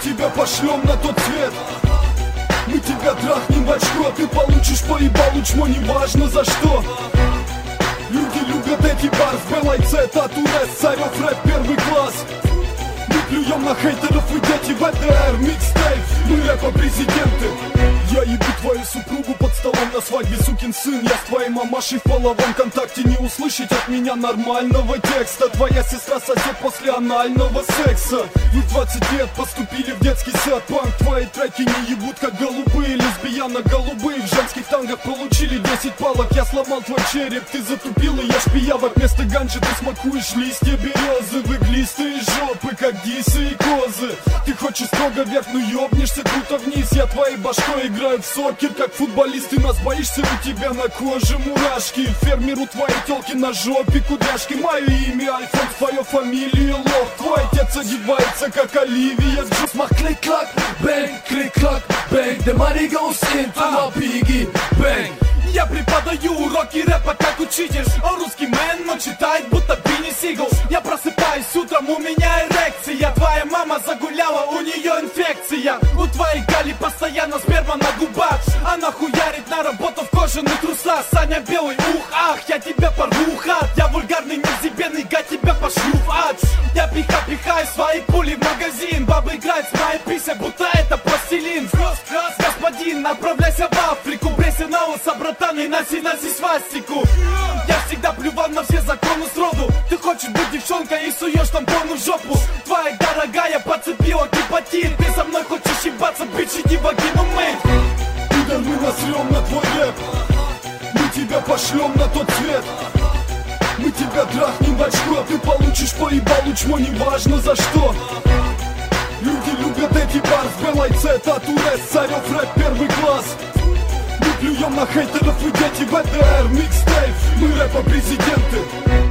тебя пошлем на тот свет. Мы тебя трахнем в очко, ты получишь поебалу чмо, неважно за что. Люди любят эти барс, БЛЦ, Татурес, Царев, рэп, первый класс. Мы плюем на хейтеров и дети, ВТР, микстейп, мы рэпа-президенты. Я ебу твою супругу под столом на свадьбе, сукин сын. Я с твоей мамашей в половом контакте. Не услышать от меня нормального текста. Твоя сестра сосет после анального секса. Вы в 20 лет поступили в детский сад. Панк, твои треки не ебут как голубые. Лесбияна-голубые в женских тангах получили 10 палок. Я сломал твой череп, ты затупил и ешь пиявок. Вместо ганджи ты смакуешь листья березы. В иглистые жопы, как дисы и козы. Ты хочешь строго вверх, ну ёбнешься круто вниз. Я твоей башкой играю в сокер, как футболист. Ты нас боишься, у тебя на коже мурашки. Фермеру твоей тёлки на жопе кудряшки. Мое имя Альфон, твоя фамилия Лох. Твой отец одевается, как Оливия Джо. Mach klick-klack, bang, klick-klack, bang. The money goes into my piggy bank. Я преподаю уроки рэпа как учитель. Он русский мэн, но читает будто Бенни Сигл. Я просыпаюсь утром, у меня эрекция. Твоя мама загуляла, у нее инфекция. У твоей Гали постоянно сперма на губах. Она хуярит на работу в кожаных трусах. Саня белый, ух, ах, я тебя порву, хат. Я вульгарный, незебенный, гад, тебя пошлю в ад. Я пихаю свои пули в магазин. Баба играет с моей писей, будто это пластилин. Господин, отправляйся в Африку. Брейся на лысо, братан, и носи свастику. Я всегда плювал на все законы сроду. Ты хочешь быть девчонкой и суешь тампон в жопу. Твоя дорогая подцепила гепатит. Ты со мной хочешь ебаться, бич, иди в вагину мыть. Пидор, мы насрем на твой рэп. Мы тебя пошлем на тот свет. Мы тебя трахнем в очко, ты получишь поебалу чмо, неважно за что. Люди любят эти барс, БЛЦ, Татурес, Царев, рэп, первый класс. Мы плюем на хейтеров и дети, ВТР, микстейп, мы рэпа-президенты.